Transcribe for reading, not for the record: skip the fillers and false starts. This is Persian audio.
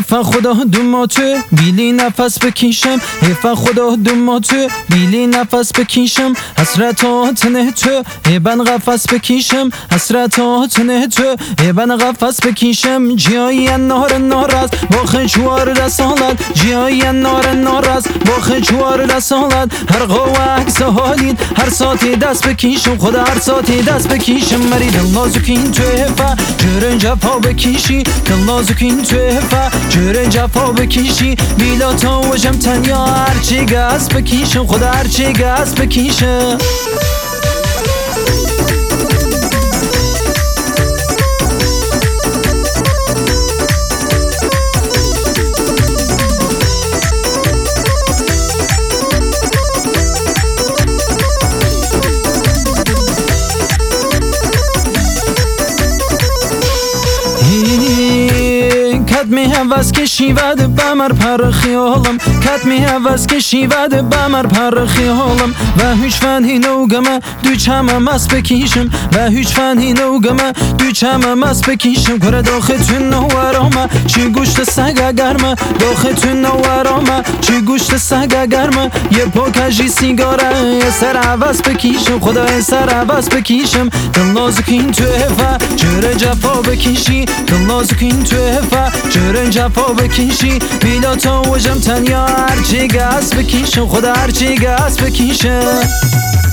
حیفا خدا دوما تو بیلی نفس بکشم، حیفا خدا دوما تو بیلی نفس بکشم، حسرتات نه تو بن قفس بکشم، حسرتات نه تو بن قفس بکشم. جای نار ناراز با خجوار رسالت، جای نار است با خجوار رسالت. هر قوه حالید هر ساعتی دست بکشم، خدا هر ساعتی دست بکشم. مری دل نازکین تو حیفا جرن جفا بکشی، دل نازکین تو حیفا جرن جفا بکشی. بیلا تا وجم تنیا هرچی گاز بکشم، خدا هرچی گاز بکشم. کدمی هوس کشی ود بمر پر خیالم، کدمی هوس کشی ود بمر پر خیالم. و هیچ فنی نوگمه دو چمه مس بکیشم، و هیچ فنی نوگمه دو چمه مس بکیشم. کره داختون نوارامه چی گوشت سگه گرمه، داختون نوارامه چی گوشت سگه گرمه. یه پاکجی سیگاره یه سر عوض بکیشم، خدا یه سر عوض بکیشم. دل نازکین تو حیفا چرا جفا بکشی، دل نازکین تو حیفا چرا جفا بکشی. بیلا تا وجم تنیا هرچی گاز بکشم، خدا هرچی گاز بکشم.